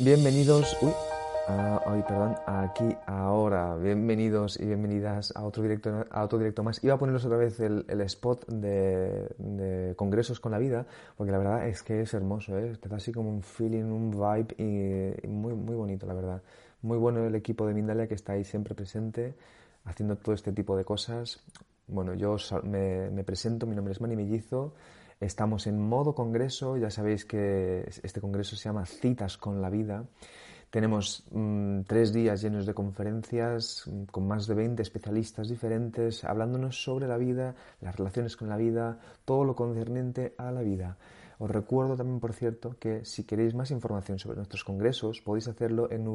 Bienvenidos, perdón, aquí ahora. Bienvenidos y bienvenidas a otro directo más. Iba a poneros otra vez el spot de Congresos con la Vida, porque la verdad es que es hermoso, ¿eh? Te da así como un feeling, un vibe y muy, muy bonito, la verdad. Muy bueno el equipo de Mindalia que está ahí siempre presente, haciendo todo este tipo de cosas. Bueno, me presento, mi nombre es Manny Mellizo. Estamos en modo congreso, ya sabéis que este congreso se llama Citas con la Vida. Tenemos 3 días llenos de conferencias con más de 20 especialistas diferentes hablándonos sobre la vida, las relaciones con la vida, todo lo concerniente a la vida. Os recuerdo también, por cierto, que si queréis más información sobre nuestros congresos podéis hacerlo en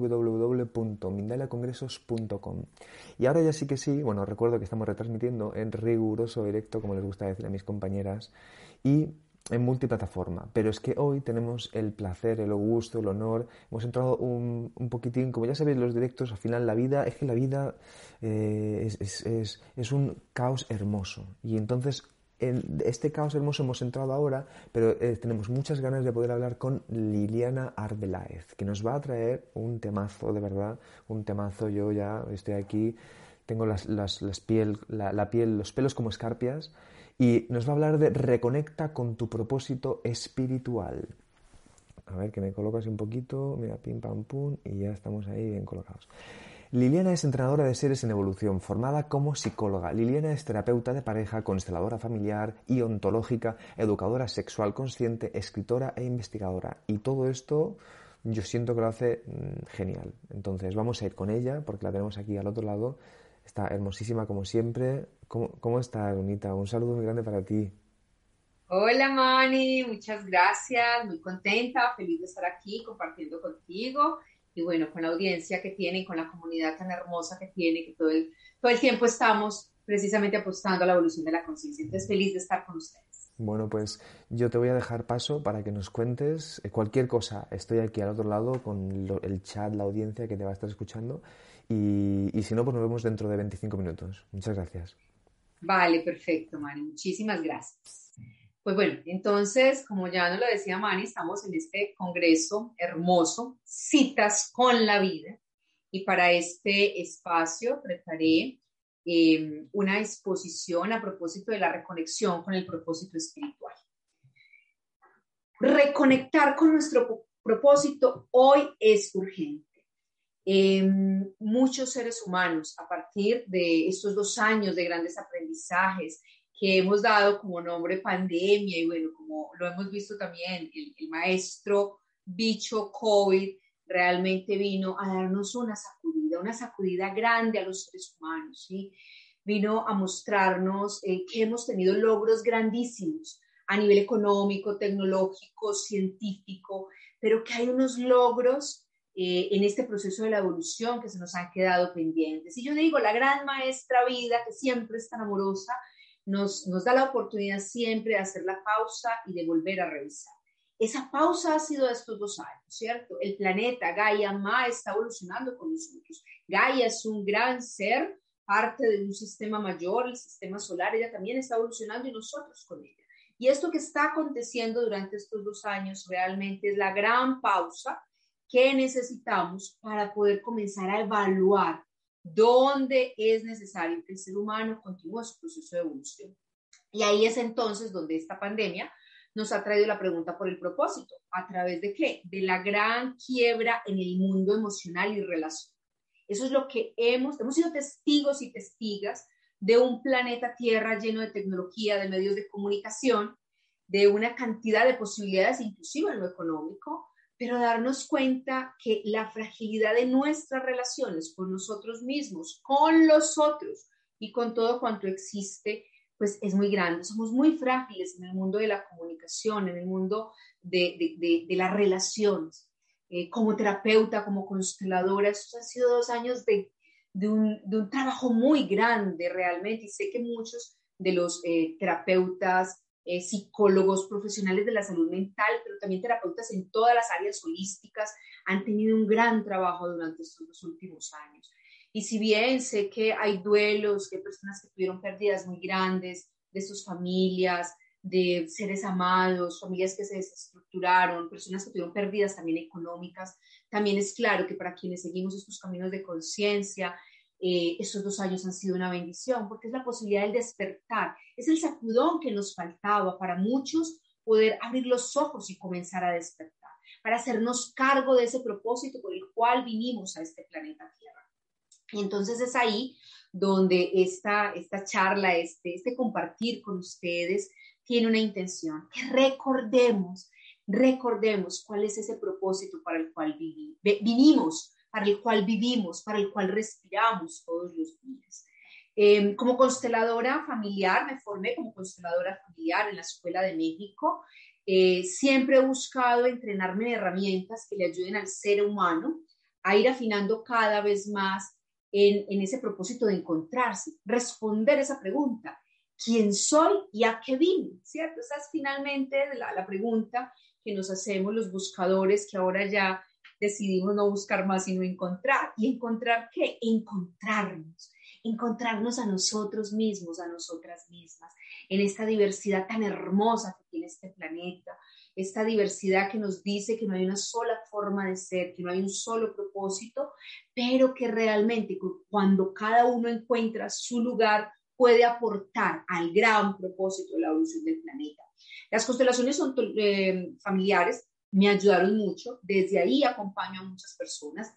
www.mindaliacongresos.com. Y ahora ya sí que sí, bueno, os recuerdo que estamos retransmitiendo en riguroso directo, como les gusta decir a mis compañeras, y en multiplataforma, pero es que hoy tenemos el placer, el gusto, el honor, hemos entrado un poquitín, como ya sabéis los directos, al final la vida, es que la vida es un caos hermoso, y entonces en este caos hermoso hemos entrado ahora, pero tenemos muchas ganas de poder hablar con Liliana Arbeláez, que nos va a traer un temazo, de verdad, un temazo. Yo ya estoy aquí, tengo la piel, los pelos como escarpias, y nos va a hablar de reconecta con tu propósito espiritual. A ver, que me colocas un poquito, mira, pim pam pum, y ya estamos ahí bien colocados. Liliana es entrenadora de seres en evolución, formada como psicóloga. Liliana es terapeuta de pareja, consteladora familiar y ontológica, educadora sexual consciente, escritora e investigadora. Y todo esto yo siento que lo hace genial. Entonces vamos a ir con ella, porque la tenemos aquí al otro lado. Está hermosísima como siempre. ¿Cómo estás, bonita? Un saludo muy grande para ti. Hola Mani, muchas gracias, muy contenta, feliz de estar aquí compartiendo contigo y bueno, con la audiencia que tiene y con la comunidad tan hermosa que tiene, que todo el tiempo estamos precisamente apostando a la evolución de la conciencia. Entonces, feliz de estar con ustedes. Bueno, pues yo te voy a dejar paso para que nos cuentes cualquier cosa. Estoy aquí al otro lado con el chat, la audiencia que te va a estar escuchando. Y si no, pues nos vemos dentro de 25 minutos. Muchas gracias. Vale, perfecto, Mani, muchísimas gracias. Pues bueno, entonces, como ya nos lo decía Mani, estamos en este congreso hermoso, Citas con la Vida, y para este espacio preparé una exposición a propósito de la reconexión con el propósito espiritual. Reconectar con nuestro propósito hoy es urgente. Muchos seres humanos, a partir de estos 2 años de grandes aprendizajes que hemos dado como nombre pandemia, y bueno, como lo hemos visto también, el maestro bicho COVID realmente vino a darnos una sacudida grande a los seres humanos, ¿sí? Vino a mostrarnos que hemos tenido logros grandísimos a nivel económico, tecnológico, científico, pero que hay unos logros en este proceso de la evolución que se nos han quedado pendientes. Y yo digo, la gran maestra vida, que siempre es tan amorosa, nos da la oportunidad siempre de hacer la pausa y de volver a revisar. Esa pausa ha sido de estos 2 años, ¿cierto? El planeta Gaia Ma está evolucionando con nosotros. Gaia es un gran ser, parte de un sistema mayor, el sistema solar. Ella también está evolucionando y nosotros con ella. Y esto que está aconteciendo durante estos 2 años realmente es la gran pausa que necesitamos para poder comenzar a evaluar dónde es necesario que el ser humano continúe su proceso de evolución. Y ahí es entonces donde esta pandemia nos ha traído la pregunta por el propósito. ¿A través de qué? De la gran quiebra en el mundo emocional y relacional. Eso es lo que hemos sido testigos y testigas de un planeta Tierra lleno de tecnología, de medios de comunicación, de una cantidad de posibilidades, inclusive en lo económico, pero darnos cuenta que la fragilidad de nuestras relaciones con nosotros mismos, con los otros y con todo cuanto existe, pues es muy grande. Somos muy frágiles en el mundo de la comunicación, en el mundo de las relaciones. Como terapeuta, como consteladora, estos han sido 2 años de un trabajo muy grande realmente, y sé que muchos de los terapeutas, psicólogos, profesionales de la salud mental, pero también terapeutas en todas las áreas holísticas, han tenido un gran trabajo durante estos 2 últimos años. Y si bien sé que hay duelos, que hay personas que tuvieron pérdidas muy grandes de sus familias, de seres amados, familias que se desestructuraron, personas que tuvieron pérdidas también económicas. También es claro que para quienes seguimos estos caminos de conciencia, estos 2 años han sido una bendición, porque es la posibilidad del despertar, es el sacudón que nos faltaba para muchos, poder abrir los ojos y comenzar a despertar, para hacernos cargo de ese propósito por el cual vinimos a este planeta Tierra. Y entonces es ahí donde esta charla, este compartir con ustedes tiene una intención, que recordemos cuál es ese propósito para el cual vinimos, para el cual vivimos, para el cual respiramos todos los días. Como consteladora familiar, me formé como consteladora familiar en la Escuela de México. Siempre he buscado entrenarme en herramientas que le ayuden al ser humano a ir afinando cada vez más en ese propósito de encontrarse, responder esa pregunta: ¿quién soy y a qué vine? ¿Cierto? Esa es finalmente la pregunta que nos hacemos los buscadores, que ahora ya decidimos no buscar más sino encontrar. ¿Y encontrar qué? Encontrarnos a nosotros mismos, a nosotras mismas, en esta diversidad tan hermosa que tiene este planeta, esta diversidad que nos dice que no hay una sola forma de ser, que no hay un solo propósito, pero que realmente cuando cada uno encuentra su lugar, puede aportar al gran propósito de la evolución del planeta. Las constelaciones familiares me ayudaron mucho. Desde ahí acompaño a muchas personas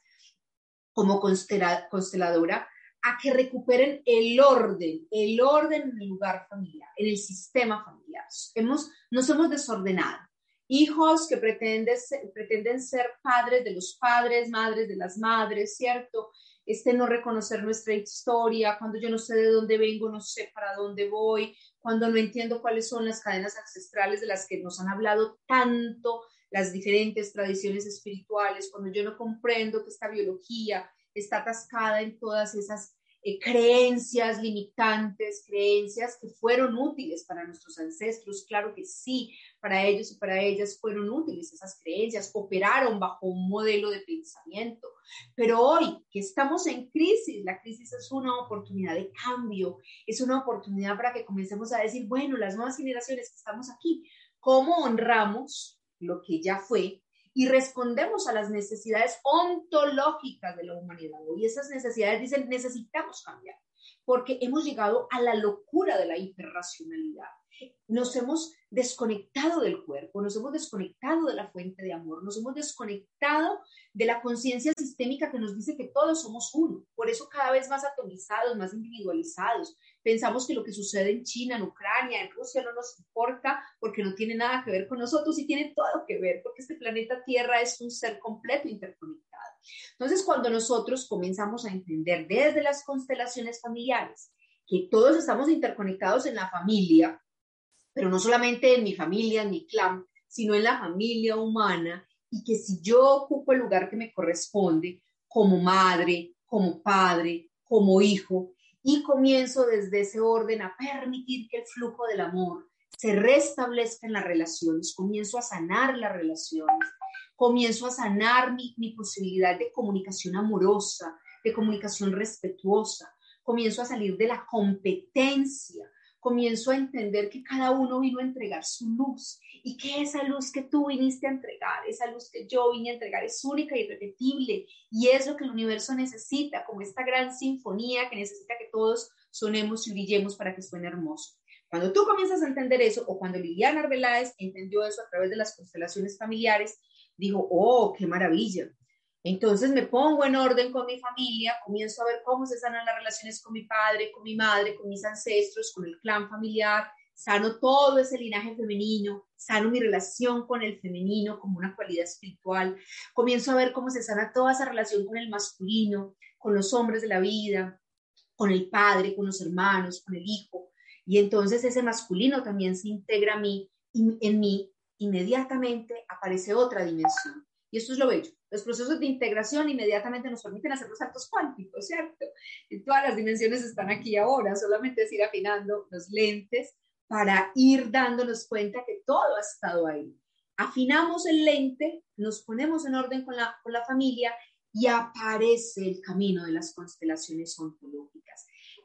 como consteladora a que recuperen el orden en el lugar familiar, en el sistema familiar. Nos hemos desordenado. Hijos que pretenden ser padres de los padres, madres de las madres, ¿cierto? No reconocer nuestra historia, cuando yo no sé de dónde vengo, no sé para dónde voy, cuando no entiendo cuáles son las cadenas ancestrales de las que nos han hablado tanto las diferentes tradiciones espirituales, cuando yo no comprendo que esta biología está atascada en todas esas creencias limitantes, creencias que fueron útiles para nuestros ancestros. Claro que sí, para ellos y para ellas fueron útiles esas creencias, operaron bajo un modelo de pensamiento. Pero hoy que estamos en crisis, la crisis es una oportunidad de cambio, es una oportunidad para que comencemos a decir, bueno, las nuevas generaciones que estamos aquí, ¿cómo honramos lo que ya fue y respondemos a las necesidades ontológicas de la humanidad? Y esas necesidades dicen, necesitamos cambiar, porque hemos llegado a la locura de la hiperracionalidad. Nos hemos desconectado del cuerpo, nos hemos desconectado de la fuente de amor, nos hemos desconectado de la conciencia sistémica que nos dice que todos somos uno. Por eso cada vez más atomizados, más individualizados. Pensamos que lo que sucede en China, en Ucrania, en Rusia no nos importa porque no tiene nada que ver con nosotros, y tiene todo que ver porque este planeta Tierra es un ser completo interconectado. Entonces, cuando nosotros comenzamos a entender desde las constelaciones familiares que todos estamos interconectados en la familia, pero no solamente en mi familia, en mi clan, sino en la familia humana, y que si yo ocupo el lugar que me corresponde como madre, como padre, como hijo, y comienzo desde ese orden a permitir que el flujo del amor se restablezca en las relaciones, comienzo a sanar las relaciones, comienzo a sanar mi posibilidad de comunicación amorosa, de comunicación respetuosa, comienzo a salir de la competencia, comienzo a entender que cada uno vino a entregar su luz, y que esa luz que tú viniste a entregar, esa luz que yo vine a entregar, es única y irrepetible, y es lo que el universo necesita, como esta gran sinfonía que necesita que todos sonemos y brillemos para que suene hermoso. Cuando tú comienzas a entender eso, o cuando Liliana Arbeláez entendió eso a través de las constelaciones familiares, dijo, oh, qué maravilla. Entonces me pongo en orden con mi familia, comienzo a ver cómo se sanan las relaciones con mi padre, con mi madre, con mis ancestros, con el clan familiar, sano todo ese linaje femenino, sano mi relación con el femenino como una cualidad espiritual, comienzo a ver cómo se sana toda esa relación con el masculino, con los hombres de la vida, con el padre, con los hermanos, con el hijo, y entonces ese masculino también se integra a mí, y en mí inmediatamente aparece otra dimensión. Y esto es lo bello. Los procesos de integración inmediatamente nos permiten hacer los saltos cuánticos, ¿cierto? Y todas las dimensiones están aquí ahora, solamente es ir afinando los lentes para ir dándonos cuenta que todo ha estado ahí. Afinamos el lente, nos ponemos en orden con la familia, y aparece el camino de las constelaciones ontológicas,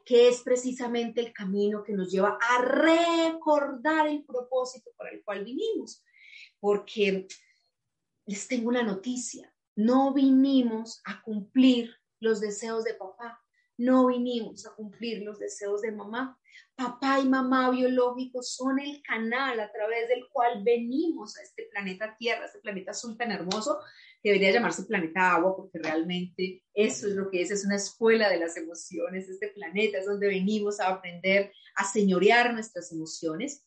que es precisamente el camino que nos lleva a recordar el propósito para el cual vinimos. Porque les tengo una noticia, no vinimos a cumplir los deseos de papá, no vinimos a cumplir los deseos de mamá. Papá y mamá biológicos son el canal a través del cual venimos a este planeta Tierra, a este planeta azul tan hermoso, que debería llamarse planeta agua, porque realmente eso es lo que es una escuela de las emociones. Este planeta es donde venimos a aprender a señorear nuestras emociones.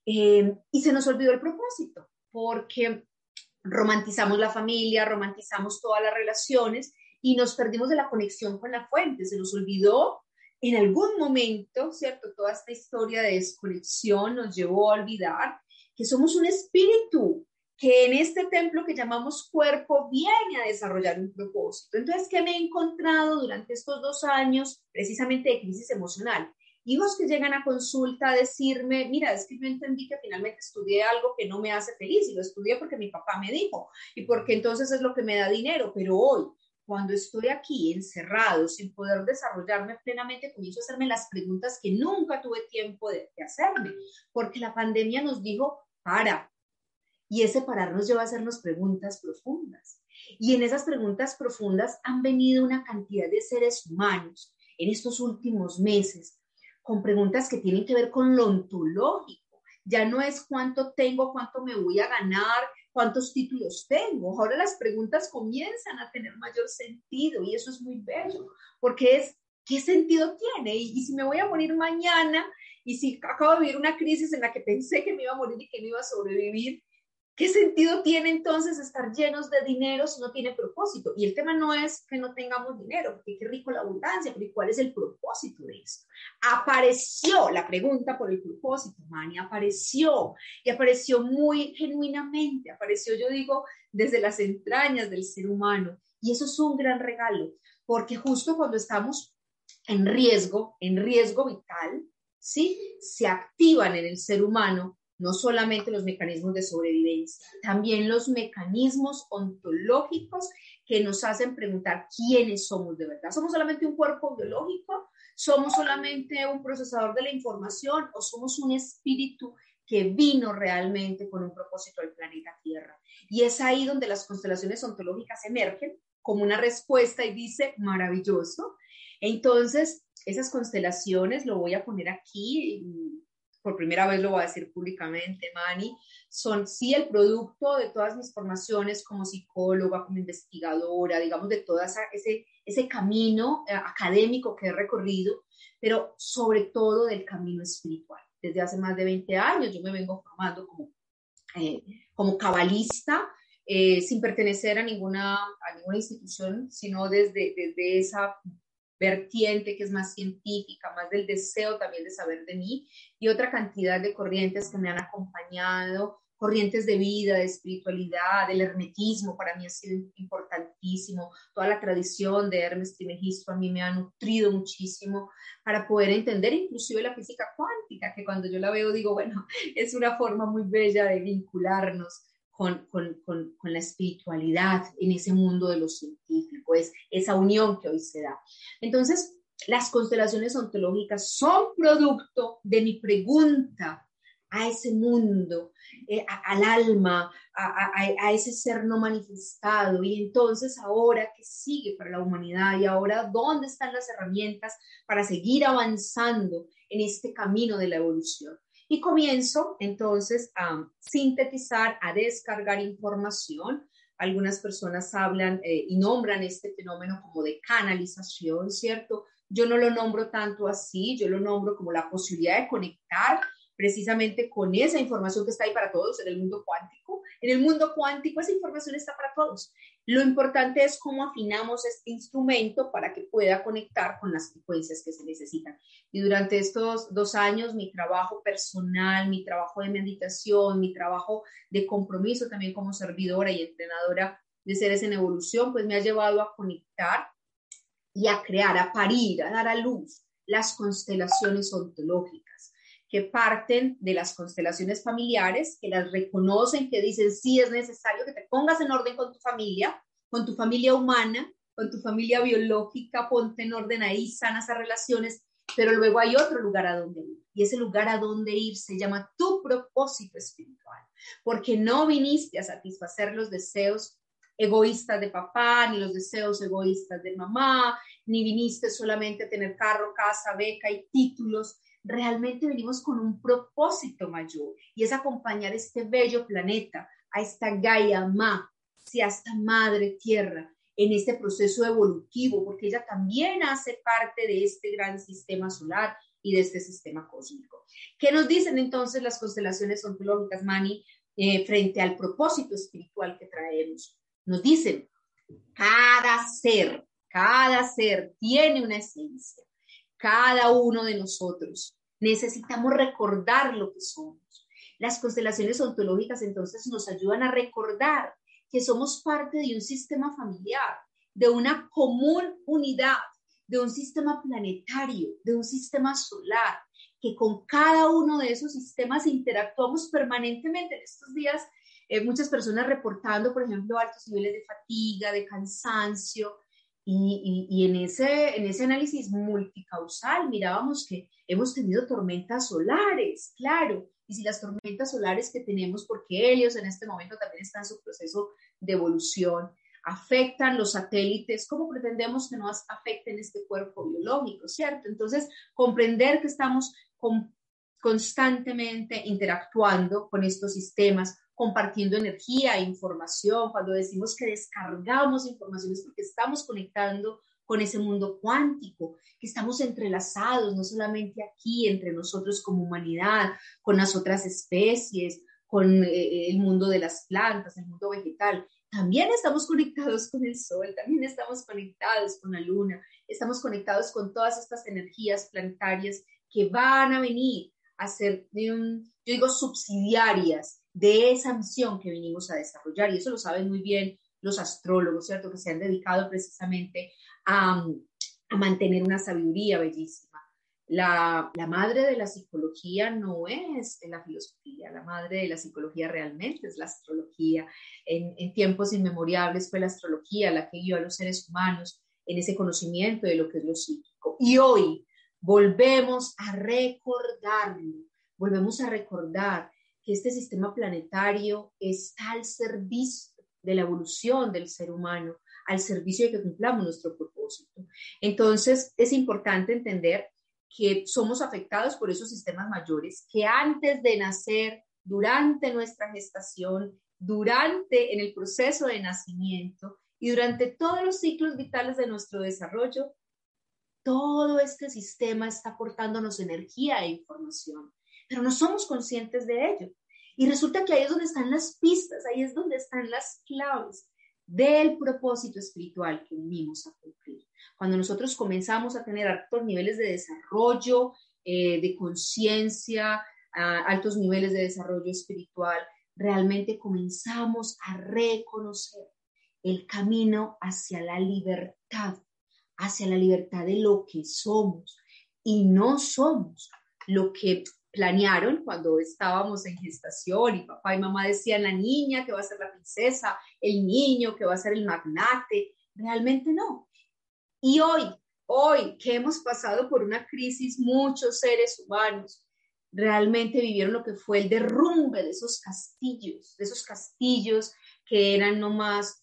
Y se nos olvidó el propósito, porque romantizamos la familia, romantizamos todas las relaciones y nos perdimos de la conexión con la fuente. Se nos olvidó en algún momento, ¿cierto? Toda esta historia de desconexión nos llevó a olvidar que somos un espíritu que en este templo que llamamos cuerpo viene a desarrollar un propósito. Entonces, ¿qué me he encontrado durante estos 2 años precisamente de crisis emocional? Hijos que llegan a consulta a decirme, mira, es que yo entendí que finalmente estudié algo que no me hace feliz y lo estudié porque mi papá me dijo y porque entonces es lo que me da dinero, pero hoy, cuando estoy aquí encerrado, sin poder desarrollarme plenamente, comienzo a hacerme las preguntas que nunca tuve tiempo de hacerme, porque la pandemia nos dijo, para, y ese parar nos lleva a hacernos preguntas profundas. Y en esas preguntas profundas han venido una cantidad de seres humanos en estos últimos meses, con preguntas que tienen que ver con lo ontológico. Ya no es cuánto tengo, cuánto me voy a ganar, cuántos títulos tengo. Ahora las preguntas comienzan a tener mayor sentido y eso es muy bello, porque es, ¿qué sentido tiene? Y si me voy a morir mañana, y si acabo de vivir una crisis en la que pensé que me iba a morir y que no iba a sobrevivir, ¿qué sentido tiene entonces estar llenos de dinero si no tiene propósito? Y el tema no es que no tengamos dinero, porque qué rico la abundancia, pero ¿cuál es el propósito de esto? Apareció la pregunta por el propósito, Manny, apareció, y apareció muy genuinamente, apareció, yo digo, desde las entrañas del ser humano, y eso es un gran regalo, porque justo cuando estamos en riesgo vital, ¿sí? Se activan en el ser humano no solamente los mecanismos de sobrevivencia, también los mecanismos ontológicos que nos hacen preguntar quiénes somos de verdad. ¿Somos solamente un cuerpo biológico? ¿Somos solamente un procesador de la información? ¿O somos un espíritu que vino realmente con un propósito al planeta Tierra? Y es ahí donde las constelaciones ontológicas emergen como una respuesta y dice, maravilloso. Entonces, esas constelaciones, lo voy a poner aquí, por primera vez lo voy a decir públicamente, Manny, son sí el producto de todas mis formaciones como psicóloga, como investigadora, digamos, de todo ese camino académico que he recorrido, pero sobre todo del camino espiritual. Desde hace más de 20 años yo me vengo formando como cabalista, sin pertenecer a ninguna institución, sino desde esa vertiente que es más científica, más del deseo también de saber de mí, y otra cantidad de corrientes que me han acompañado, corrientes de vida, de espiritualidad, del hermetismo, para mí ha sido importantísimo, toda la tradición de Hermes Trismegisto a mí me ha nutrido muchísimo para poder entender inclusive la física cuántica, que cuando yo la veo digo, bueno, es una forma muy bella de vincularnos con la espiritualidad en ese mundo de lo científico, es esa unión que hoy se da. Entonces, las constelaciones ontológicas son producto de mi pregunta a ese mundo, al alma, a ese ser no manifestado. Y entonces, ¿ahora qué sigue para la humanidad? Y ahora, ¿dónde están las herramientas para seguir avanzando en este camino de la evolución? Y comienzo entonces a sintetizar, a descargar información. Algunas personas hablan y nombran este fenómeno como de canalización, ¿cierto? Yo no lo nombro tanto así, yo lo nombro como la posibilidad de conectar precisamente con esa información que está ahí para todos en el mundo cuántico. En el mundo cuántico esa información está para todos. Lo importante es cómo afinamos este instrumento para que pueda conectar con las frecuencias que se necesitan. Y durante estos 2 años, mi trabajo personal, mi trabajo de meditación, mi trabajo de compromiso también como servidora y entrenadora de seres en evolución, pues me ha llevado a conectar y a crear, a parir, a dar a luz las constelaciones ontológicas, que parten de las constelaciones familiares, que las reconocen, que dicen, sí, es necesario que te pongas en orden con tu familia humana, con tu familia biológica, ponte en orden ahí, sana esas relaciones, pero luego hay otro lugar a donde ir. Y ese lugar a donde ir se llama tu propósito espiritual, porque no viniste a satisfacer los deseos egoístas de papá, ni los deseos egoístas de mamá, ni viniste solamente a tener carro, casa, beca y títulos. Realmente venimos con un propósito mayor, y es acompañar este bello planeta, a esta Gaia Ma, a esta madre tierra, en este proceso evolutivo, porque ella también hace parte de este gran sistema solar y de este sistema cósmico. ¿Qué nos dicen entonces las constelaciones ontológicas, Manny, frente al propósito espiritual que traemos? Nos dicen, cada ser tiene una esencia. Cada uno de nosotros necesitamos recordar lo que somos. Las constelaciones ontológicas entonces nos ayudan a recordar que somos parte de un sistema familiar, de una común unidad, de un sistema planetario, de un sistema solar, que con cada uno de esos sistemas interactuamos permanentemente. En estos días, muchas personas reportando, por ejemplo, altos niveles de fatiga, de cansancio, y en ese análisis multicausal mirábamos que hemos tenido tormentas solares, claro, y si las tormentas solares que tenemos, porque Helios en este momento también está en su proceso de evolución, afectan los satélites, ¿cómo pretendemos que no afecten este cuerpo biológico, cierto? Entonces, comprender que estamos constantemente interactuando con estos sistemas, compartiendo energía e información. Cuando decimos que descargamos información es porque estamos conectando con ese mundo cuántico, que estamos entrelazados, no solamente aquí, entre nosotros como humanidad, con las otras especies, con el mundo de las plantas, el mundo vegetal. También estamos conectados con el sol, también estamos conectados con la luna, estamos conectados con todas estas energías planetarias que van a venir a ser, yo digo, subsidiarias de esa misión que venimos a desarrollar. Y eso lo saben muy bien los astrólogos, ¿cierto? Que se han dedicado precisamente a mantener una sabiduría bellísima. La madre de la psicología no es la filosofía, la madre de la psicología realmente es la astrología. En tiempos inmemorables fue la astrología la que guió a los seres humanos en ese conocimiento de lo que es lo psíquico. Y hoy volvemos a recordarlo, volvemos a recordar que este sistema planetario está al servicio de la evolución del ser humano, al servicio de que cumplamos nuestro propósito. Entonces, es importante entender que somos afectados por esos sistemas mayores que antes de nacer, durante nuestra gestación, en el proceso de nacimiento y durante todos los ciclos vitales de nuestro desarrollo, todo este sistema está aportándonos energía e información, pero no somos conscientes de ello. Y resulta que ahí es donde están las pistas, ahí es donde están las claves del propósito espiritual que venimos a cumplir. Cuando nosotros comenzamos a tener altos niveles de desarrollo, de conciencia, altos niveles de desarrollo espiritual, realmente comenzamos a reconocer el camino hacia la libertad de lo que somos, y no somos lo que planearon cuando estábamos en gestación y papá y mamá decían la niña que va a ser la princesa, el niño que va a ser el magnate. Realmente no. Y hoy que hemos pasado por una crisis, muchos seres humanos realmente vivieron lo que fue el derrumbe de esos castillos que eran nomás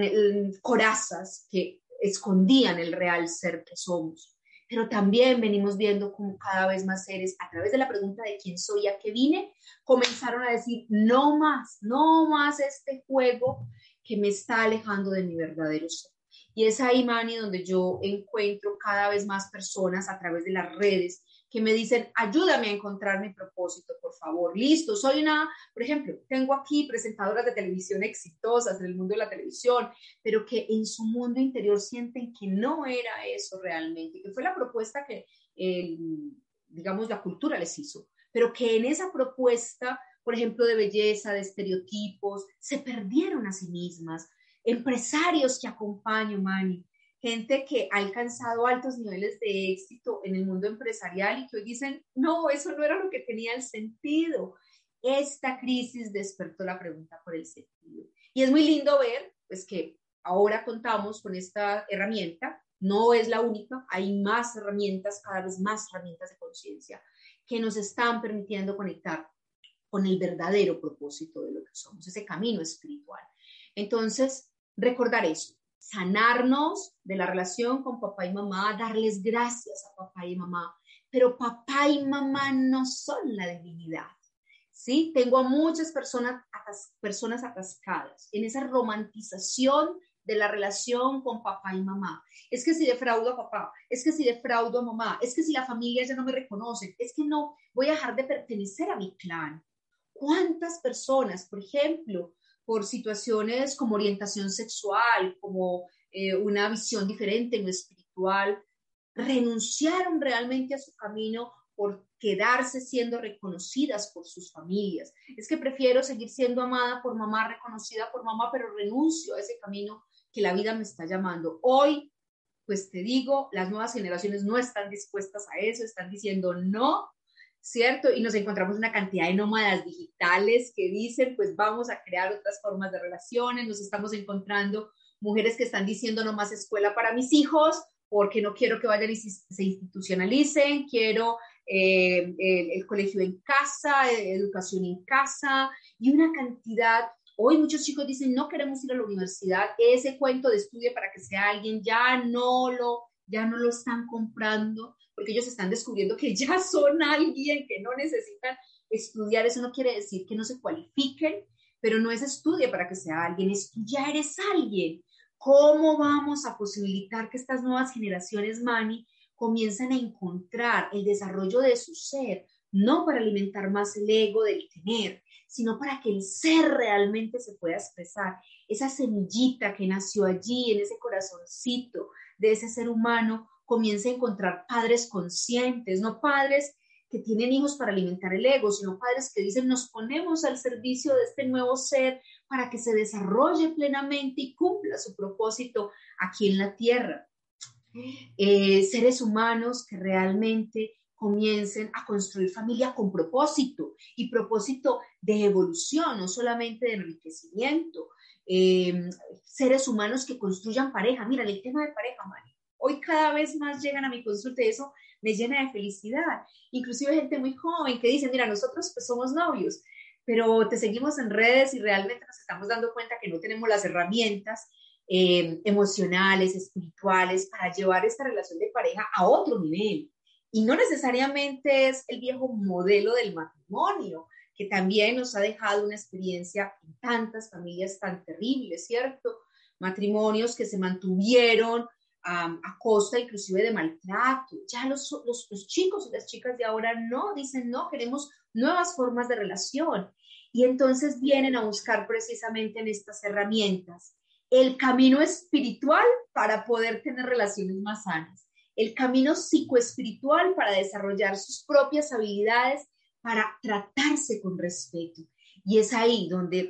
corazas que escondían el real ser que somos. Pero también venimos viendo como cada vez más seres, a través de la pregunta de quién soy y a qué vine, comenzaron a decir, no más este juego que me está alejando de mi verdadero ser. Y es ahí, Manny, donde yo encuentro cada vez más personas a través de las redes que me dicen, ayúdame a encontrar mi propósito, por favor. Listo, por ejemplo, tengo aquí presentadoras de televisión exitosas en el mundo de la televisión, pero que en su mundo interior sienten que no era eso realmente, que fue la propuesta que, digamos, la cultura les hizo, pero que en esa propuesta, por ejemplo, de belleza, de estereotipos, se perdieron a sí mismas. Empresarios que acompaño, Manny, gente que ha alcanzado altos niveles de éxito en el mundo empresarial y que hoy dicen, no, eso no era lo que tenía el sentido. Esta crisis despertó la pregunta por el sentido. Y es muy lindo ver, pues, que ahora contamos con esta herramienta no es la única, hay más herramientas, cada vez más herramientas de conciencia que nos están permitiendo conectar con el verdadero propósito de lo que somos, ese camino espiritual. Entonces, recordar eso, sanarnos de la relación con papá y mamá, darles gracias a papá y mamá, pero papá y mamá no son la divinidad. ¿Sí? Tengo a muchas personas atascadas en esa romantización de la relación con papá y mamá. Es que si defraudo a papá, es que si defraudo a mamá, es que si la familia ya no me reconoce, es que no voy a dejar de pertenecer a mi clan. ¿Cuántas personas, por ejemplo, por situaciones como orientación sexual, como una visión diferente en lo espiritual, renunciaron realmente a su camino por quedarse siendo reconocidas por sus familias? Es que prefiero seguir siendo amada por mamá, reconocida por mamá, pero renuncio a ese camino que la vida me está llamando. Hoy, pues te digo, las nuevas generaciones no están dispuestas a eso, están diciendo no, ¿cierto? Y nos encontramos una cantidad de nómadas digitales que dicen, pues vamos a crear otras formas de relaciones, nos estamos encontrando mujeres que están diciendo no más escuela para mis hijos, porque no quiero que vayan y se institucionalicen, quiero el colegio en casa, educación en casa, y una cantidad. Hoy muchos chicos dicen, no queremos ir a la universidad, ese cuento de estudio para que sea alguien, ya no lo están comprando, porque ellos están descubriendo que ya son alguien, que no necesitan estudiar. Eso no quiere decir que no se cualifiquen, pero no es estudie para que sea alguien, es tú ya eres alguien. ¿Cómo vamos a posibilitar que estas nuevas generaciones, Manny, comiencen a encontrar el desarrollo de su ser, no para alimentar más el ego del tener, sino para que el ser realmente se pueda expresar? Esa semillita que nació allí, en ese corazoncito de ese ser humano, comienza a encontrar padres conscientes, no padres que tienen hijos para alimentar el ego, sino padres que dicen, nos ponemos al servicio de este nuevo ser para que se desarrolle plenamente y cumpla su propósito aquí en la tierra. Seres humanos que realmente comiencen a construir familia con propósito, y propósito de evolución, no solamente de enriquecimiento. Seres humanos que construyan pareja. Mira, el tema de pareja, Mari, hoy cada vez más llegan a mi consulta y eso me llena de felicidad. Inclusive gente muy joven que dice, mira, nosotros pues somos novios, pero te seguimos en redes y realmente nos estamos dando cuenta que no tenemos las herramientas emocionales, espirituales, para llevar esta relación de pareja a otro nivel. Y no necesariamente es el viejo modelo del matrimonio, que también nos ha dejado una experiencia en tantas familias tan terribles, ¿cierto? Matrimonios que se mantuvieron a costa inclusive de maltrato. Ya los chicos y las chicas de ahora no, dicen no, queremos nuevas formas de relación. Y entonces vienen a buscar precisamente en estas herramientas el camino espiritual para poder tener relaciones más sanas, el camino psicoespiritual para desarrollar sus propias habilidades, para tratarse con respeto. Y es ahí donde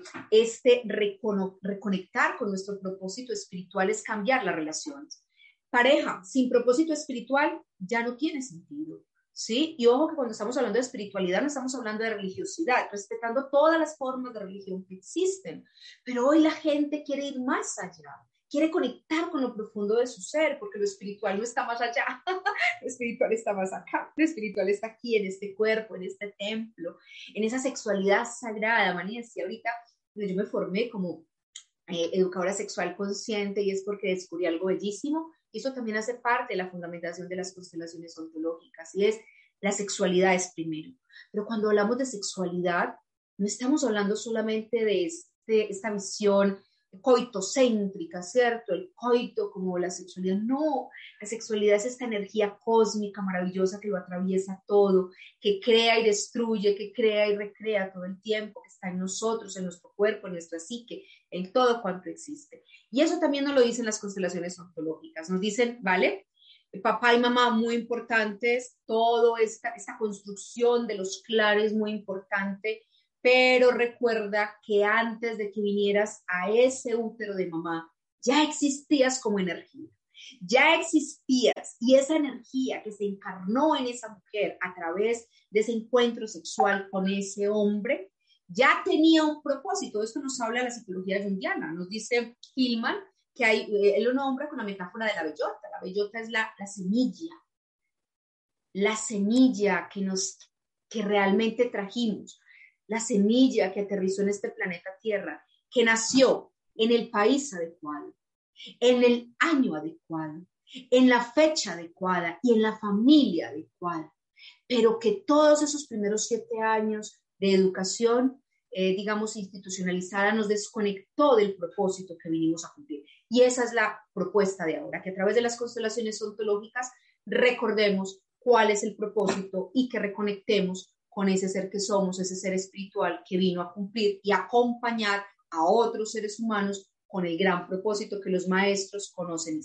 reconectar con nuestro propósito espiritual es cambiar las relaciones. Pareja sin propósito espiritual ya no tiene sentido, ¿sí? Y ojo que cuando estamos hablando de espiritualidad no estamos hablando de religiosidad, respetando todas las formas de religión que existen, pero hoy la gente quiere ir más allá, quiere conectar con lo profundo de su ser, porque lo espiritual no está más allá, lo espiritual está más acá, lo espiritual está aquí, en este cuerpo, en este templo, en esa sexualidad sagrada. Maní decía ahorita, yo me formé como educadora sexual consciente, y es porque descubrí algo bellísimo, y eso también hace parte de la fundamentación de las constelaciones ontológicas, y es la sexualidad es primero. Pero cuando hablamos de sexualidad, no estamos hablando solamente de esta visión coitocéntrica, ¿cierto? El coito como la sexualidad. No, la sexualidad es esta energía cósmica maravillosa que lo atraviesa todo, que crea y destruye, que crea y recrea todo el tiempo, que está en nosotros, en nuestro cuerpo, en nuestra psique, en todo cuanto existe. Y eso también nos lo dicen las constelaciones ontológicas. Nos dicen, ¿vale? Papá y mamá muy importantes, toda esta construcción de los claros muy importante, pero recuerda que antes de que vinieras a ese útero de mamá, ya existías como energía, ya existías, y esa energía que se encarnó en esa mujer a través de ese encuentro sexual con ese hombre, ya tenía un propósito. Esto nos habla la psicología junguiana. Nos dice Hillman que hay, él lo nombra con la metáfora de la bellota. La bellota es la semilla que realmente trajimos, la semilla que aterrizó en este planeta Tierra, que nació en el país adecuado, en el año adecuado, en la fecha adecuada y en la familia adecuada, pero que todos esos primeros 7 años de educación, digamos, institucionalizada, nos desconectó del propósito que vinimos a cumplir. Y esa es la propuesta de ahora, que a través de las constelaciones ontológicas recordemos cuál es el propósito y que reconectemos con ese ser que somos, ese ser espiritual que vino a cumplir y acompañar a otros seres humanos con el gran propósito que los maestros conocen.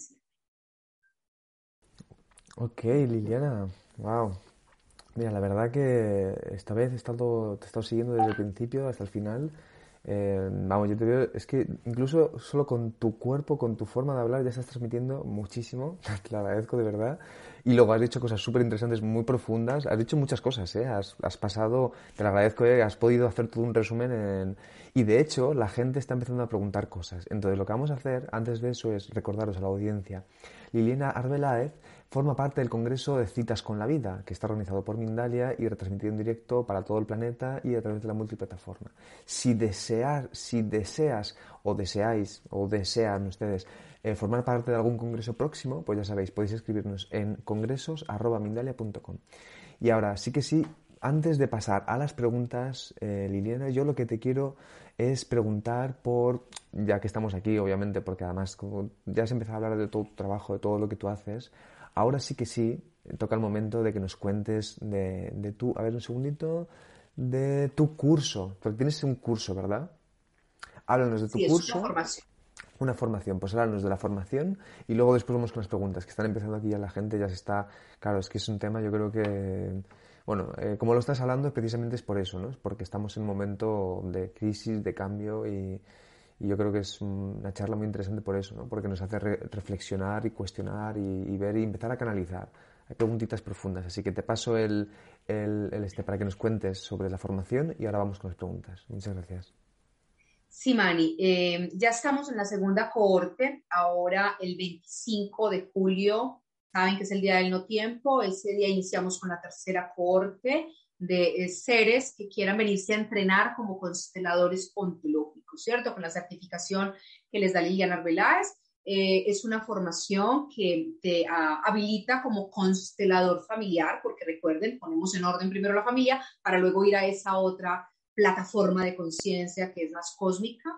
Ok, Liliana, wow. Mira, la verdad que esta vez te he estado siguiendo desde el principio hasta el final. Vamos, yo te veo, es que incluso solo con tu cuerpo, con tu forma de hablar, ya estás transmitiendo muchísimo. Te lo agradezco de verdad. Y luego has dicho cosas súper interesantes, muy profundas. Has dicho muchas cosas, ¿eh? Has pasado, te lo agradezco, has podido hacer todo un resumen y de hecho, la gente está empezando a preguntar cosas. Entonces, lo que vamos a hacer antes de eso es recordaros a la audiencia. Liliana Arbeláez forma parte del Congreso de Citas con la Vida, que está organizado por Mindalia y retransmitido en directo para todo el planeta y a través de la multiplataforma. Si deseas o deseáis o desean ustedes formar parte de algún congreso próximo, pues ya sabéis, podéis escribirnos en congresos@mindalia.com. Y ahora, sí que sí, antes de pasar a las preguntas, Liliana, yo lo que te quiero es preguntar por, ya que estamos aquí, obviamente, porque además como ya has empezado a hablar de todo tu trabajo, de todo lo que tú haces, ahora sí que sí, toca el momento de que nos cuentes de tu, a ver un segundito, de tu curso, porque tienes un curso, ¿verdad? Háblanos de tu Sí, es una curso, formación. una formación, pues háblanos de la formación y luego después vamos con las preguntas, que están empezando aquí ya la gente, ya se está, claro, es que es un tema, yo creo que, bueno, como lo estás hablando, precisamente es por eso, ¿no? Es porque estamos en un momento de crisis, de cambio y yo creo que es una charla muy interesante por eso, ¿no? Porque nos hace reflexionar y cuestionar y ver y empezar a canalizar. Hay preguntitas profundas, así que te paso para que nos cuentes sobre la formación y ahora vamos con las preguntas. Muchas gracias. Sí, Mani, ya estamos en la segunda cohorte, ahora el 25 de julio, saben que es el Día del No Tiempo, ese día iniciamos con la tercera cohorte de seres que quieran venirse a entrenar como consteladores ontológicos, ¿cierto? Con la certificación que les da Liliana Arbeláez. Es una formación que te habilita como constelador familiar, porque recuerden, ponemos en orden primero la familia para luego ir a esa otra plataforma de conciencia que es más cósmica.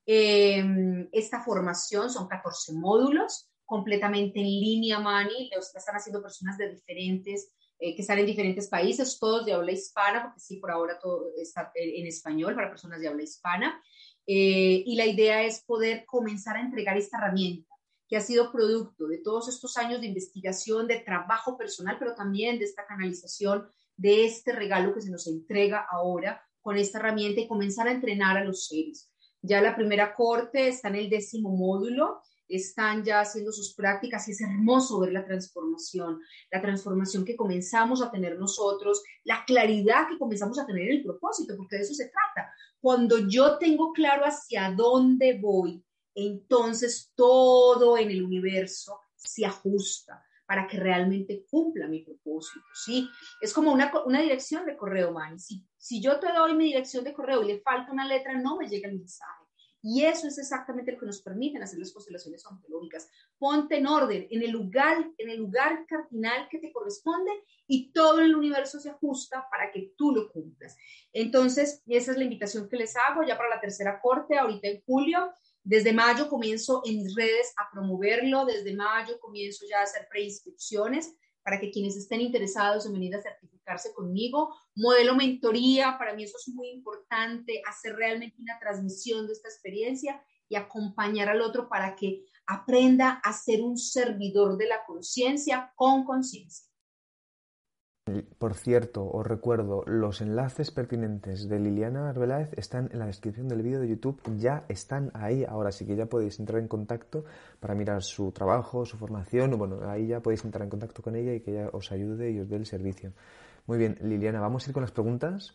Esta formación son 14 módulos, completamente en línea, Mani, los están haciendo personas de diferentes, que están en diferentes países, todos de habla hispana, porque sí, por ahora todo está en español para personas de habla hispana. Y la idea es poder comenzar a entregar esta herramienta que ha sido producto de todos estos años de investigación, de trabajo personal, pero también de esta canalización, de este regalo que se nos entrega ahora con esta herramienta y comenzar a entrenar a los seres. Ya la primera corte está en el 10º módulo, están ya haciendo sus prácticas y es hermoso ver la transformación que comenzamos a tener nosotros, la claridad que comenzamos a tener en el propósito, porque de eso se trata. Cuando yo tengo claro hacia dónde voy, entonces todo en el universo se ajusta para que realmente cumpla mi propósito, ¿sí? Es como una dirección de correo, man. Si yo te doy mi dirección de correo y le falta una letra, no me llega el mensaje. Y eso es exactamente lo que nos permiten hacer las constelaciones ontológicas. Ponte en orden, en el lugar cardinal que te corresponde y todo el universo se ajusta para que tú lo cumplas. Entonces, esa es la invitación que les hago ya para la tercera corte, ahorita en julio. Desde mayo comienzo en mis redes a promoverlo, desde mayo comienzo ya a hacer preinscripciones para que quienes estén interesados en venir a certificarse conmigo, modelo mentoría, para mí eso es muy importante, hacer realmente una transmisión de esta experiencia y acompañar al otro para que aprenda a ser un servidor de la conciencia con conciencia. Por cierto, os recuerdo, los enlaces pertinentes de Liliana Arbeláez están en la descripción del vídeo de YouTube, ya están ahí, ahora sí que ya podéis entrar en contacto para mirar su trabajo, su formación, bueno, ahí ya podéis entrar en contacto con ella y que ella os ayude y os dé el servicio. Muy bien, Liliana, vamos a ir con las preguntas,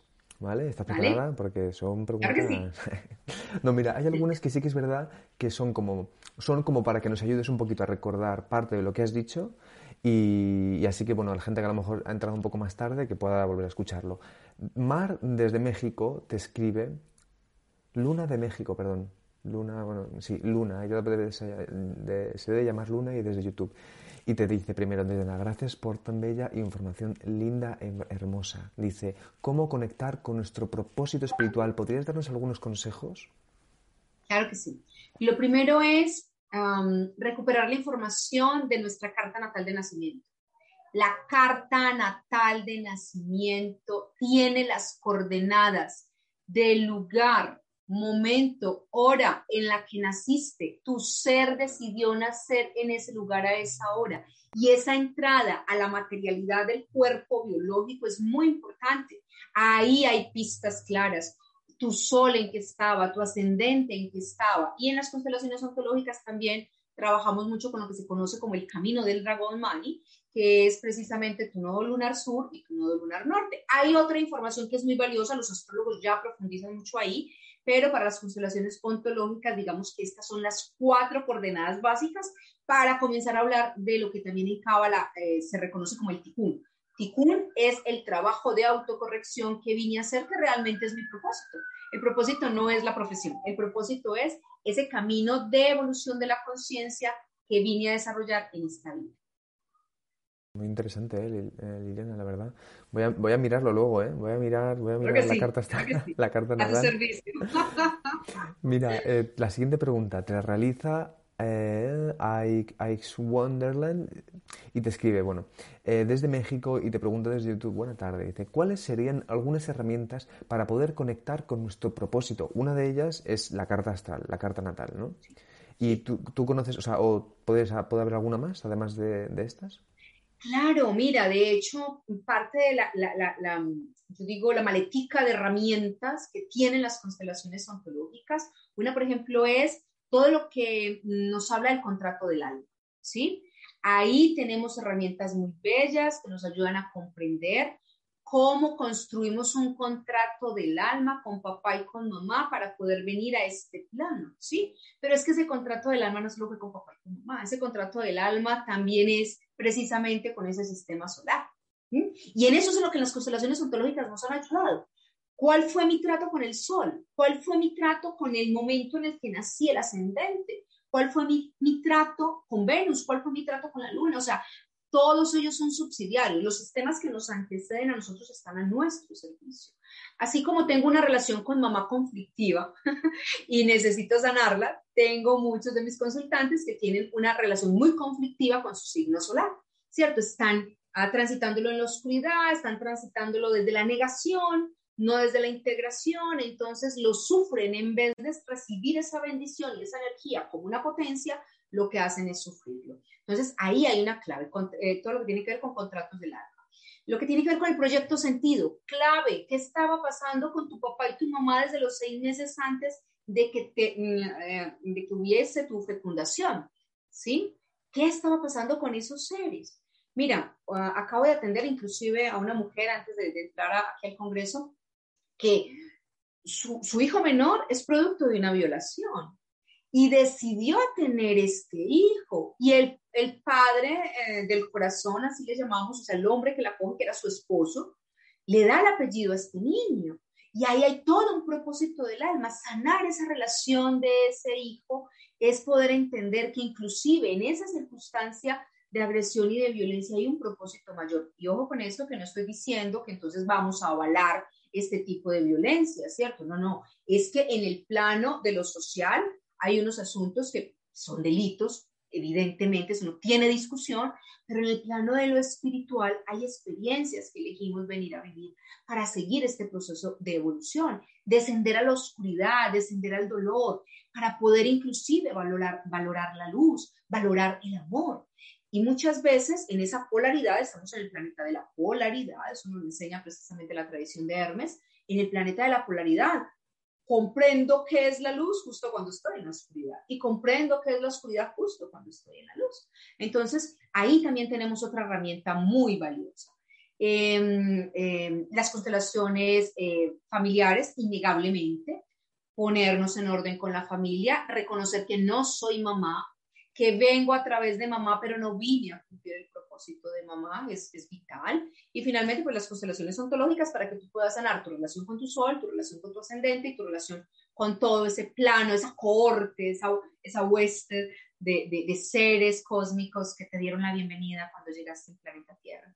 ¿vale? ¿Estás ¿Vale? preparada? Porque son Claro que sí. preguntas... No, mira, hay algunas que sí que es verdad que son como para que nos ayudes un poquito a recordar parte de lo que has dicho y así que, bueno, la gente que a lo mejor ha entrado un poco más tarde, que pueda volver a escucharlo. Mar desde México te escribe, Luna de México, perdón. Luna, bueno, sí, Luna, ella se debe llamar Luna y desde YouTube. Y te dice primero, desde nada, gracias por tan bella información linda e hermosa. Dice, ¿cómo conectar con nuestro propósito espiritual? ¿Podrías darnos algunos consejos? Claro que sí. Lo primero es recuperar la información de nuestra carta natal de nacimiento. La carta natal de nacimiento tiene las coordenadas del lugar, momento, hora en la que naciste. Tu ser decidió nacer en ese lugar a esa hora. Y esa entrada a la materialidad del cuerpo biológico es muy importante. Ahí hay pistas claras. Tu sol en qué estaba, tu ascendente en qué estaba. Y en las constelaciones ontológicas también trabajamos mucho con lo que se conoce como el camino del dragón Mani, que es precisamente tu nodo lunar sur y tu nodo lunar norte. Hay otra información que es muy valiosa, los astrólogos ya profundizan mucho ahí, pero para las constelaciones ontológicas, digamos que estas son las 4 coordenadas básicas para comenzar a hablar de lo que también en Cábala se reconoce como el Tikkun. Tikkun es el trabajo de autocorrección que vine a hacer, que realmente es mi propósito. El propósito no es la profesión, el propósito es ese camino de evolución de la conciencia que vine a desarrollar en esta vida. Muy interesante, Liliana, la verdad. Voy a mirarlo luego, ¿eh? Voy a Creo que mirar la sí, carta, claro que sí. la carta A tu natal. servicio. Mira, la siguiente pregunta te la realiza Ix Wonderland y te escribe, bueno, desde México y te pregunta desde YouTube, buena tarde, dice, ¿cuáles serían algunas herramientas para poder conectar con nuestro propósito? Una de ellas es la carta astral, la carta natal, ¿no? ¿Y Sí. tú conoces, o sea, o puede haber alguna más, además de estas? Claro, mira, de hecho, parte de yo digo, la maletica de herramientas que tienen las constelaciones ontológicas, una, por ejemplo, es todo lo que nos habla del contrato del alma, ¿sí? Ahí tenemos herramientas muy bellas que nos ayudan a comprender cómo construimos un contrato del alma con papá y con mamá para poder venir a este plano, ¿sí? Pero es que ese contrato del alma no es solo que con papá y con mamá, ese contrato del alma también es precisamente con ese sistema solar. ¿Sí? Y en eso es en lo que las constelaciones ontológicas nos han ayudado. ¿Cuál fue mi trato con el sol? ¿Cuál fue mi trato con el momento en el que nací, el ascendente? ¿Cuál fue mi trato con Venus? ¿Cuál fue mi trato con la luna? O sea, todos ellos son subsidiarios. Los sistemas que nos anteceden a nosotros están a nuestro servicio. Así como tengo una relación con mamá conflictiva y necesito sanarla, tengo muchos de mis consultantes que tienen una relación muy conflictiva con su signo solar, ¿cierto? Están transitándolo en la oscuridad, están transitándolo desde la negación, no desde la integración, entonces lo sufren en vez de recibir esa bendición y esa energía como una potencia, lo que hacen es sufrirlo. Entonces ahí hay una clave, todo lo que tiene que ver con contratos del alma. Lo que tiene que ver con el proyecto sentido, clave, ¿qué estaba pasando con tu papá y tu mamá desde los 6 meses antes de que hubiese tu fecundación? ¿Sí? ¿Qué estaba pasando con esos seres? Mira, acabo de atender inclusive a una mujer antes de entrar aquí al Congreso que su hijo menor es producto de una violación y decidió tener este hijo. Y el padre del corazón, así le llamamos, o sea, el hombre que la coge, que era su esposo, le da el apellido a este niño. Y ahí hay todo un propósito del alma. Sanar esa relación de ese hijo es poder entender que inclusive en esa circunstancia de agresión y de violencia hay un propósito mayor. Y ojo con esto, que no estoy diciendo que entonces vamos a avalar este tipo de violencia, ¿cierto? No, no. Es que en el plano de lo social hay unos asuntos que son delitos, evidentemente, eso no tiene discusión, pero en el plano de lo espiritual hay experiencias que elegimos venir a vivir para seguir este proceso de evolución, descender a la oscuridad, descender al dolor, para poder inclusive valorar la luz, valorar el amor. Y muchas veces en esa polaridad, estamos en el planeta de la polaridad, eso nos enseña precisamente la tradición de Hermes, en el planeta de la polaridad, comprendo qué es la luz justo cuando estoy en la oscuridad y comprendo qué es la oscuridad justo cuando estoy en la luz. Entonces, ahí también tenemos otra herramienta muy valiosa. las constelaciones familiares, innegablemente, ponernos en orden con la familia, reconocer que no soy mamá, que vengo a través de mamá, pero no vine a cumplir el propósito de mamá, es vital. Y finalmente, pues las constelaciones ontológicas para que tú puedas sanar tu relación con tu sol, tu relación con tu ascendente y tu relación con todo ese plano, esa corte, esa hueste de seres cósmicos que te dieron la bienvenida cuando llegaste al planeta Tierra.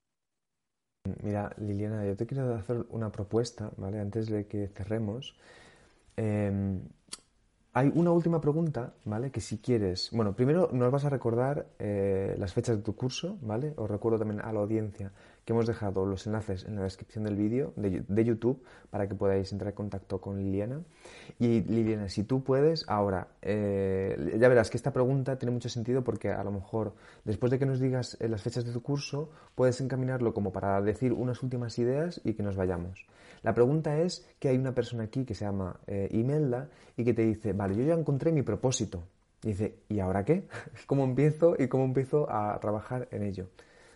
Mira, Liliana, yo te quiero hacer una propuesta, ¿vale? Antes de que cerremos. Eh, Hay una última pregunta, ¿vale? Que si quieres... Bueno, primero nos vas a recordar las fechas de tu curso, ¿vale? Os recuerdo también a la audiencia que hemos dejado los enlaces en la descripción del vídeo de YouTube para que podáis entrar en contacto con Liliana. Y Liliana, si tú puedes, ahora, ya verás que esta pregunta tiene mucho sentido porque a lo mejor después de que nos digas las fechas de tu curso, puedes encaminarlo como para decir unas últimas ideas y que nos vayamos. La pregunta es que hay una persona aquí que se llama Imelda y que te dice, vale, yo ya encontré mi propósito. Y dice, ¿y ahora qué? ¿Cómo empiezo y cómo empiezo a trabajar en ello?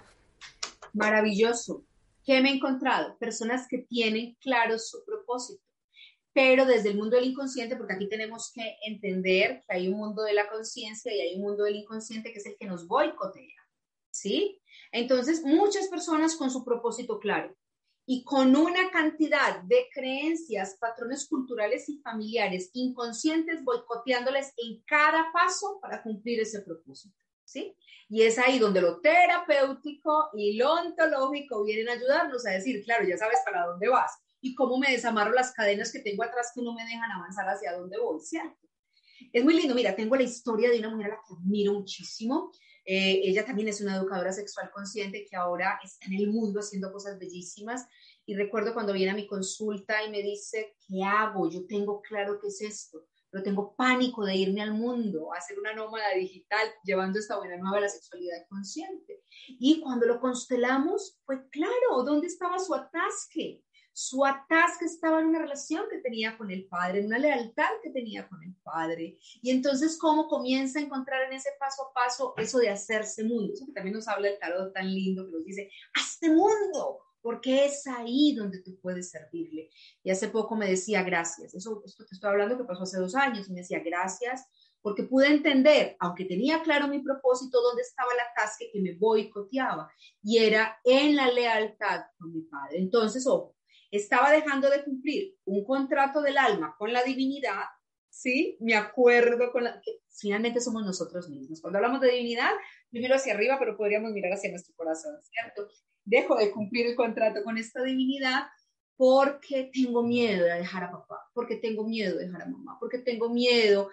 Maravilloso. ¿Qué me he encontrado? Personas que tienen claro su propósito, pero desde el mundo del inconsciente, porque aquí tenemos que entender que hay un mundo de la conciencia y hay un mundo del inconsciente que es el que nos boicotea, ¿sí? Entonces, muchas personas con su propósito claro y con una cantidad de creencias, patrones culturales y familiares inconscientes boicoteándoles en cada paso para cumplir ese propósito, ¿sí? Y es ahí donde lo terapéutico y lo ontológico vienen a ayudarnos a decir, claro, ya sabes para dónde vas y cómo me desamarro las cadenas que tengo atrás que no me dejan avanzar hacia dónde voy, ¿cierto? Es muy lindo, mira, tengo la historia de una mujer a la que admiro muchísimo. Ella también es una educadora sexual consciente que ahora está en el mundo haciendo cosas bellísimas. Y recuerdo cuando viene a mi consulta y me dice, ¿qué hago? Yo tengo claro qué es esto, pero tengo pánico de irme al mundo, a ser una nómada digital, llevando esta buena nueva a la sexualidad consciente. Y cuando lo constelamos, fue claro, ¿dónde estaba su atasque? Su atasque estaba en una relación que tenía con el padre, en una lealtad que tenía con el padre. Y entonces, ¿cómo comienza a encontrar en ese paso a paso eso de hacerse mundo? Eso que también nos habla el tarot tan lindo que nos dice, hazte mundo, porque es ahí donde tú puedes servirle. Y hace poco me decía, gracias. Esto te estoy hablando que pasó hace 2 años. Y me decía, gracias, porque pude entender, aunque tenía claro mi propósito, dónde estaba el atasque que me boicoteaba. Y era en la lealtad con mi padre. Entonces, ojo, estaba dejando de cumplir un contrato del alma con la divinidad, ¿sí? Me acuerdo que finalmente somos nosotros mismos. Cuando hablamos de divinidad, primero hacia arriba, pero podríamos mirar hacia nuestro corazón, ¿cierto? Dejo de cumplir el contrato con esta divinidad porque tengo miedo de dejar a papá, porque tengo miedo de dejar a mamá, porque tengo miedo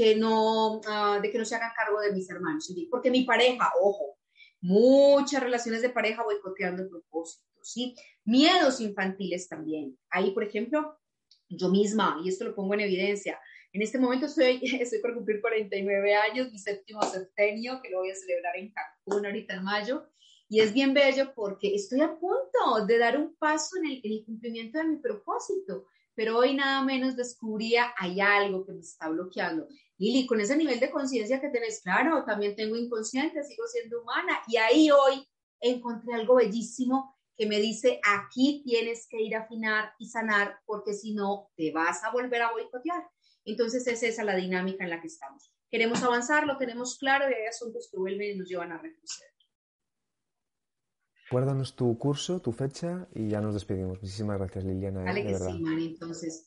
de que no se hagan cargo de mis hermanos, ¿sí? Porque mi pareja, ojo, muchas relaciones de pareja boicoteando el propósito, ¿sí? Miedos infantiles también. Ahí, por ejemplo, yo misma, y esto lo pongo en evidencia, en este momento estoy por cumplir 49 años, mi séptimo septenio, que lo voy a celebrar en Cancún ahorita en mayo, y es bien bello porque estoy a punto de dar un paso en el cumplimiento de mi propósito, pero hoy nada menos descubría, hay algo que me está bloqueando. Lili, con ese nivel de conciencia que tenés, claro, también tengo inconsciente, sigo siendo humana, y ahí hoy encontré algo bellísimo que me dice, aquí tienes que ir a afinar y sanar, porque si no, te vas a volver a boicotear. Entonces es esa la dinámica en la que estamos. Queremos avanzar, lo tenemos claro, y hay asuntos que vuelven y nos llevan a retroceder. Recuérdanos tu curso, tu fecha y ya nos despedimos. Muchísimas gracias, Liliana, Vale de que sí, verdad. Mari. Entonces,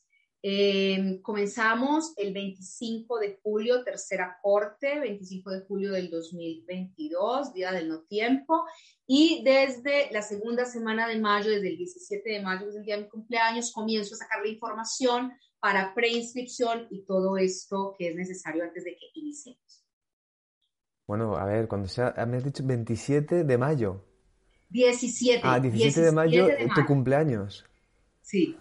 comenzamos el 25 de julio, tercera corte, 25 de julio del 2022, Día del No Tiempo, y desde la segunda semana de mayo, desde el 17 de mayo, que es el día de mi cumpleaños, comienzo a sacar la información para preinscripción y todo esto que es necesario antes de que iniciemos. Bueno, a ver, cuando sea, me has dicho 27 de mayo. Ah, 17, 17 de mayo, 17 de tu mayo, cumpleaños. sí.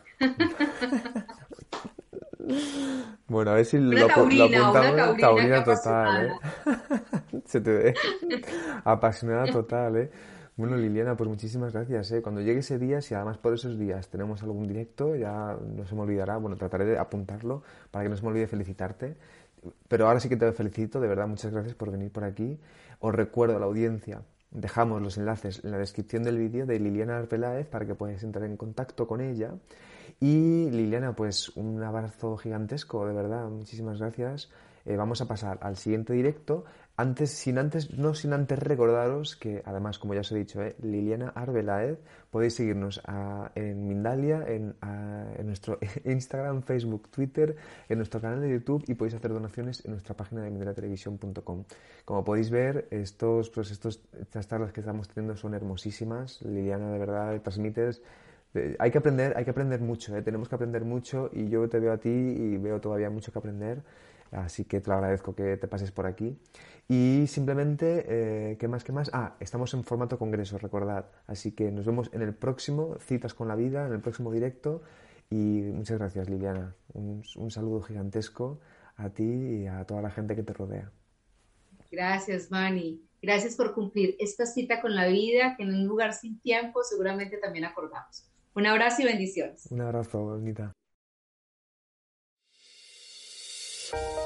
Bueno, a ver si lo Una apuntamos. taurina que Taurina total, ¿eh? apasionada. Se te ve. Apasionada total, ¿eh? Bueno, Liliana, pues muchísimas gracias, ¿eh? Cuando llegue ese día, si además por esos días tenemos algún directo, ya no se me olvidará. Bueno, trataré de apuntarlo para que no se me olvide felicitarte. Pero ahora sí que te felicito, de verdad, muchas gracias por venir por aquí. Os recuerdo a la audiencia, dejamos los enlaces en la descripción del vídeo de Liliana Arbeláez para que puedas entrar en contacto con ella. Y Liliana, pues un abrazo gigantesco, de verdad, muchísimas gracias. Vamos a pasar al siguiente directo. No sin antes recordaros que, además, como ya os he dicho, Liliana Arbeláez, podéis seguirnos en Mindalia, en nuestro Instagram, Facebook, Twitter, en nuestro canal de YouTube, y podéis hacer donaciones en nuestra página de mindaliatelevisión.com. Como podéis ver, estas charlas que estamos teniendo son hermosísimas. Liliana, de verdad, transmites. Hay que aprender mucho, tenemos que aprender mucho, y yo te veo a ti y veo todavía mucho que aprender, así que te lo agradezco que te pases por aquí. Y simplemente, ¿qué más? Estamos en formato congreso, recordad, así que nos vemos en el próximo Citas con la Vida, en el próximo directo, y muchas gracias, Liliana, un saludo gigantesco a ti y a toda la gente que te rodea. Gracias, Manny. Gracias por cumplir esta cita con la vida, que en un lugar sin tiempo seguramente también acordamos. Un abrazo y bendiciones. Un abrazo, bonita.